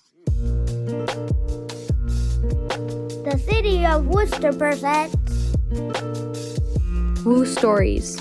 The City of Worcester presents Woo Stories.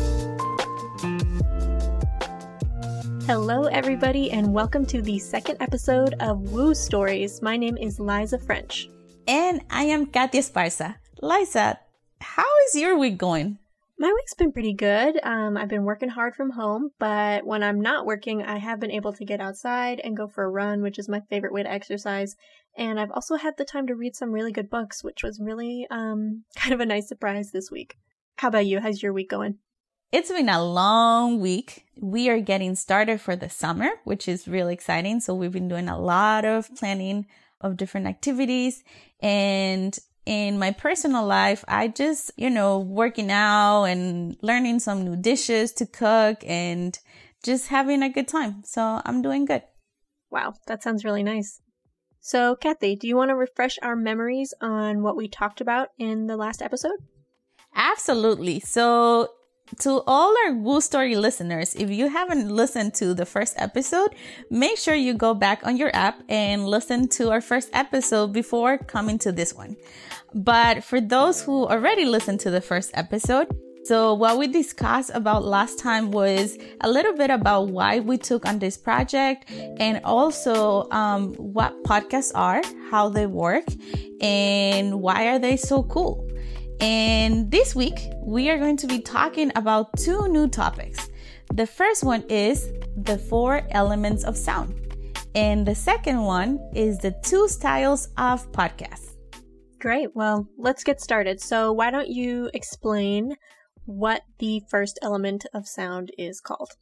Hello, everybody, and welcome to the second episode of Woo Stories. My name is Liza French. And I am Katia Esparza. Liza, how is your week going? My week's been pretty good. I've been working hard from home, but when I'm not working, I have been able to get outside and go for a run, which is my favorite way to exercise. And I've also had the time to read some really good books, which was really kind of a nice surprise this week. How about you? How's your week going? It's been a long week. We are getting started for the summer, which is really exciting. So we've been doing a lot of planning of different activities. And in my personal life, I just, working out and learning some new dishes to cook and just having a good time. So I'm doing good. Wow, that sounds really nice. So, Kathy, do you want to refresh our memories on what we talked about in the last episode? Absolutely. So to all our Woo Story listeners, if you haven't listened to the first episode, make sure you go back on your app and listen to our first episode before coming to this one. But for those who already listened to the first episode, so what we discussed about last time was a little bit about why we took on this project and also what podcasts are, how they work, and why are they so cool. And this week, we are going to be talking about two new topics. The first one is the 4 elements of sound. And the second one is the 2 styles of podcasts. Great. Well, let's get started. So why don't you explain what the first element of sound is called?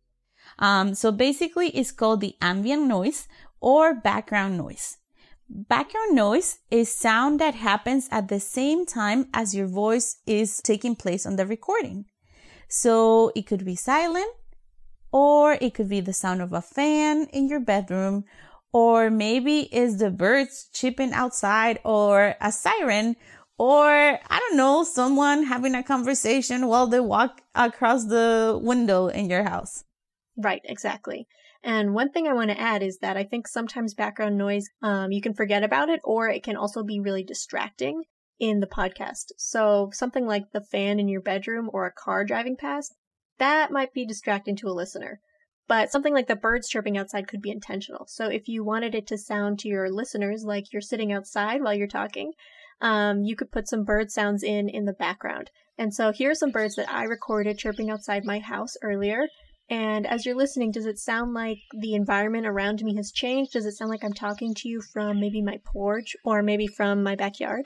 So basically, it's called the ambient noise or background noise. Background noise is sound that happens at the same time as your voice is taking place on the recording. So it could be silent, or it could be the sound of a fan in your bedroom, or maybe it's the birds chirping outside, or a siren, or I don't know, someone having a conversation while they walk across the window in your house. Right, exactly. And one thing I want to add is that I think sometimes background noise, you can forget about it, or it can also be really distracting in the podcast. So something like the fan in your bedroom or a car driving past, that might be distracting to a listener. But something like the birds chirping outside could be intentional. So if you wanted it to sound to your listeners like you're sitting outside while you're talking, you could put some bird sounds in the background. And so here are some birds that I recorded chirping outside my house earlier. And as you're listening, does it sound like the environment around me has changed? Does it sound like I'm talking to you from maybe my porch or maybe from my backyard?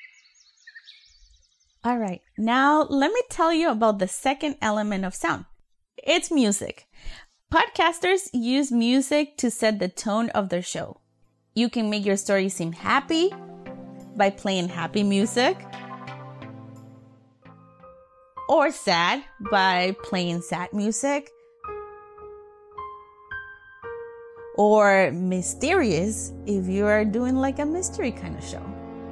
All right. Now, let me tell you about the second element of sound. It's music. Podcasters use music to set the tone of their show. You can make your story seem happy by playing happy music, or sad by playing sad music, or mysterious if you are doing like a mystery kind of show.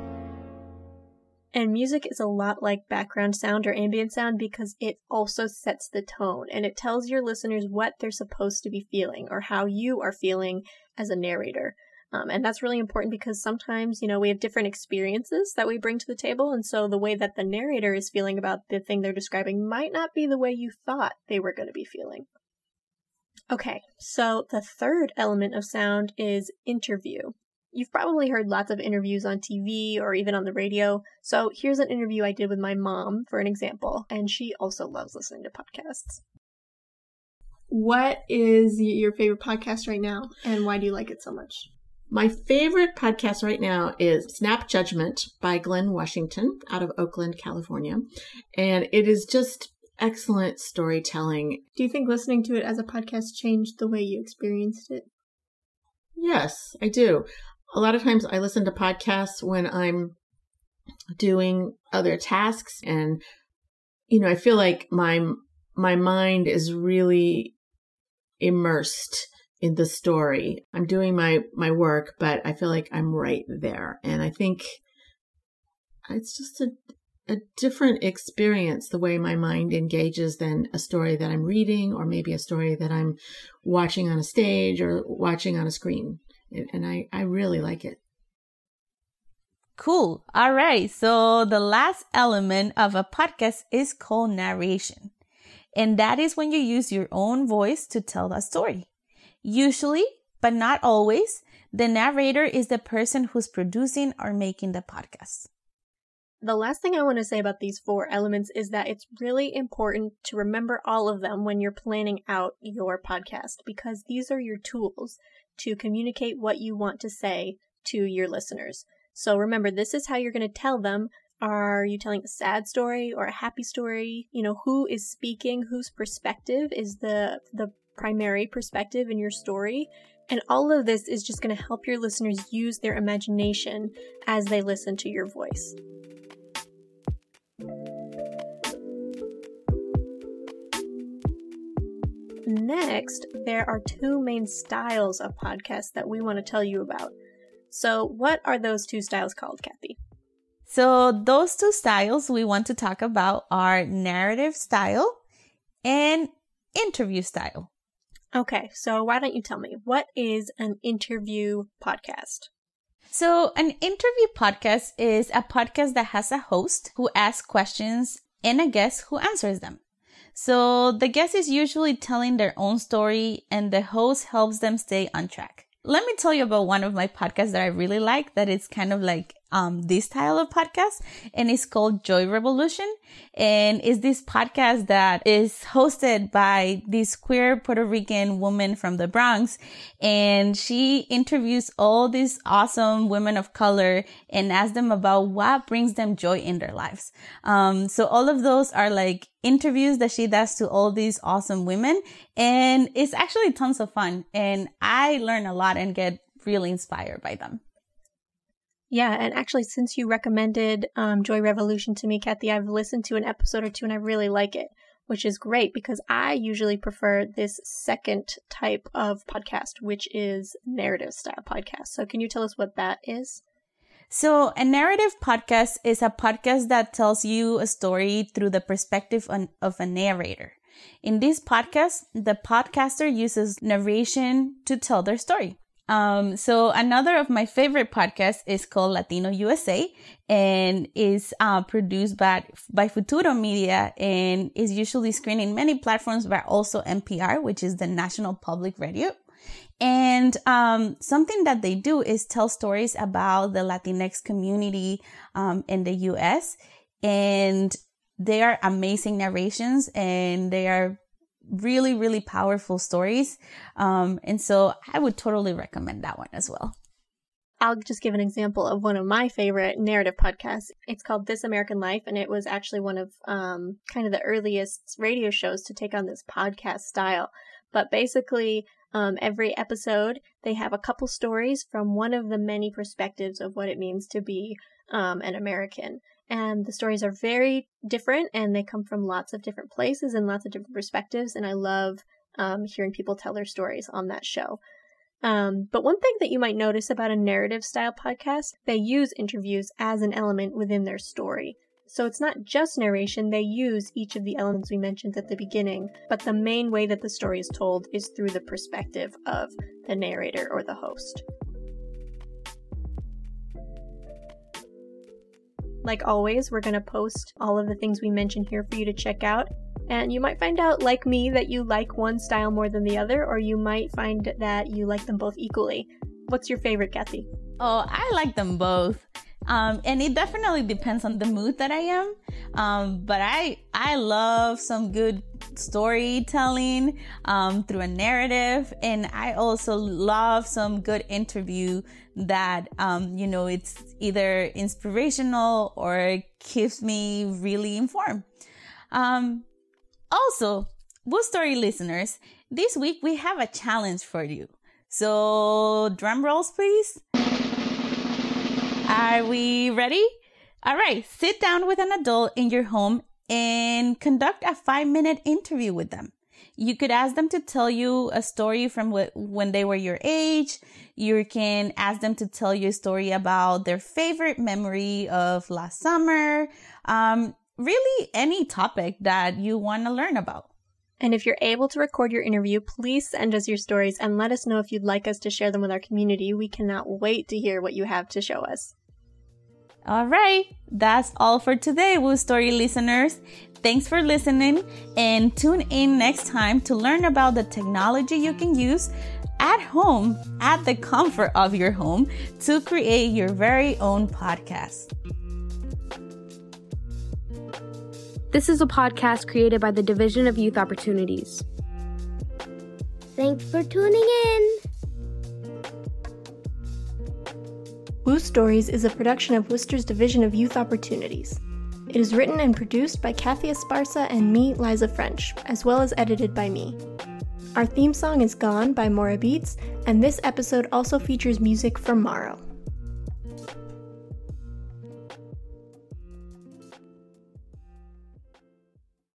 And music is a lot like background sound or ambient sound because it also sets the tone and it tells your listeners what they're supposed to be feeling or how you are feeling as a narrator. And that's really important because sometimes, we have different experiences that we bring to the table. And so the way that the narrator is feeling about the thing they're describing might not be the way you thought they were going to be feeling. Okay, so the third element of sound is interview. You've probably heard lots of interviews on TV or even on the radio. So here's an interview I did with my mom, for an example, and she also loves listening to podcasts. What is your favorite podcast right now, and why do you like it so much? My favorite podcast right now is Snap Judgment by Glenn Washington out of Oakland, California. And it is just excellent storytelling. Do you think listening to it as a podcast changed the way you experienced it? Yes, I do. A lot of times I listen to podcasts when I'm doing other tasks and, I feel like my mind is really immersed in the story. I'm doing my work, but I feel like I'm right there. And I think it's just a different experience, the way my mind engages than a story that I'm reading or maybe a story that I'm watching on a stage or watching on a screen. And I really like it. Cool. All right. So the last element of a podcast is called narration. And that is when you use your own voice to tell a story. Usually, but not always, the narrator is the person who's producing or making the podcast. The last thing I want to say about these 4 elements is that it's really important to remember all of them when you're planning out your podcast, because these are your tools to communicate what you want to say to your listeners. So remember, this is how you're going to tell them. Are you telling a sad story or a happy story? You know, who is speaking, whose perspective is the primary perspective in your story? And all of this is just going to help your listeners use their imagination as they listen to your voice. Next, there are 2 main styles of podcasts that we want to tell you about. So what are those 2 styles called, Kathy? So those 2 styles we want to talk about are narrative style and interview style. Okay, so why don't you tell me, what is an interview podcast? So an interview podcast is a podcast that has a host who asks questions and a guest who answers them. So the guest is usually telling their own story and the host helps them stay on track. Let me tell you about one of my podcasts that I really like, that it's kind of like this style of podcast, and it's called Joy Revolution. And it's this podcast that is hosted by this queer Puerto Rican woman from the Bronx. And she interviews all these awesome women of color and asks them about what brings them joy in their lives. So all of those are like interviews that she does to all these awesome women. And it's actually tons of fun. And I learn a lot and get really inspired by them. Yeah, and actually, since you recommended Joy Revolution to me, Kathy, I've listened to an episode or 2 and I really like it, which is great because I usually prefer this second type of podcast, which is narrative style podcast. So can you tell us what that is? So a narrative podcast is a podcast that tells you a story through the perspective of a narrator. In this podcast, the podcaster uses narration to tell their story. So another of my favorite podcasts is called Latino USA and is produced by Futuro Media and is usually screened in many platforms, but also NPR, which is the National Public Radio. And something that they do is tell stories about the Latinx community in the US, and they are amazing narrations and they are really, really powerful stories. And so I would totally recommend that one as well. I'll just give an example of one of my favorite narrative podcasts. It's called This American Life, and it was actually one of kind of the earliest radio shows to take on this podcast style. But basically, every episode, they have a couple stories from one of the many perspectives of what it means to be an American. And the stories are very different and they come from lots of different places and lots of different perspectives. And I love hearing people tell their stories on that show. But one thing that you might notice about a narrative style podcast, they use interviews as an element within their story. So it's not just narration, they use each of the elements we mentioned at the beginning, but the main way that the story is told is through the perspective of the narrator or the host. Like always, we're going to post all of the things we mentioned here for you to check out. And you might find out, like me, that you like one style more than the other, or you might find that you like them both equally. What's your favorite, Kathy? Oh, I like them both. And it definitely depends on the mood that I am. But I love some good storytelling through a narrative. And I also love some good interview that, it's either inspirational or keeps me really informed. Also, Woo Story listeners, this week we have a challenge for you. So drum rolls, please. Are we ready? All right, sit down with an adult in your home and conduct a 5-minute interview with them. You could ask them to tell you a story from when they were your age. You can ask them to tell you a story about their favorite memory of last summer. Really any topic that you want to learn about. And if you're able to record your interview, please send us your stories and let us know if you'd like us to share them with our community. We cannot wait to hear what you have to show us. All right, that's all for today, Woo Story listeners. Thanks for listening, and tune in next time to learn about the technology you can use at home, at the comfort of your home, to create your very own podcast. This is a podcast created by the Division of Youth Opportunities. Thanks for tuning in. Woo Stories is a production of Worcester's Division of Youth Opportunities. It is written and produced by Kathy Esparza and me, Liza French, as well as edited by me. Our theme song is Gone by Mora Beats, and this episode also features music from Morrow.